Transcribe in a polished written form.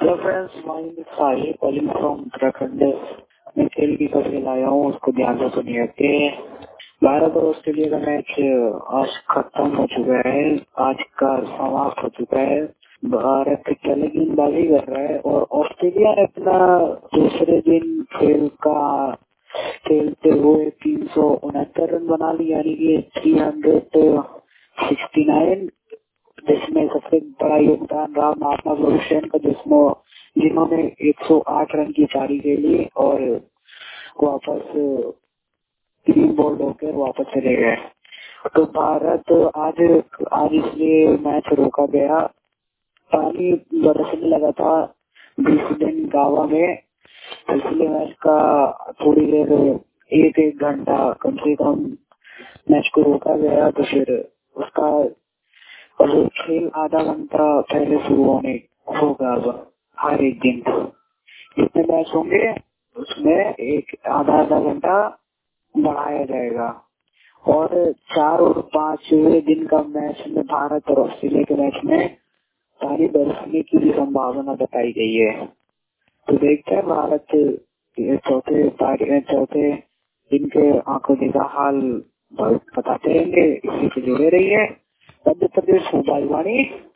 Hello friends, my name is Sahil calling from Uttarakhand. मैं खेल की खबरें लाया हूँ, उसको ध्यान से सुनिए। के भारत और ऑस्ट्रेलिया का मैच आज खत्म हो चुका है। आज का समाप्त हो चुका है। भारत पहले गेंदबाजी कर रहा है और ऑस्ट्रेलिया ने अपना दूसरे दिन खेलते हुए 369 रन बना लिया, यानी कि 369, जिसमें सबसे बड़ा योगदान रहा महात्मा गुरसेन का, जिन्होंने 108 रन की पारी खेली और वापस टीम बोल्ड होकर वापस चले गए। तो भारत आज आज इसलिए मैच रोका गया। पानी बरसने लगा था 20 दिन गावा में, इसलिए मैच का थोड़ी देर एक घंटा कम से कम मैच को रोका गया। तो फिर उसका और खेल आधा घंटा पहले शुरू होगा। हर एक दिन जितने मैच होंगे उसमें एक आधा घंटा बढ़ाया जाएगा और 4 और 5वें दिन का मैच में भारत और ऑस्ट्रेलिया के मैच में पानी बरसने की भी संभावना बताई गई है। तो देखते हैं भारत चौथे दिन के आंखों देखा हाल बताते रहेंगे। इसी से जुड़े रहिए। मध्य प्रदेश मोबाइल वाणी।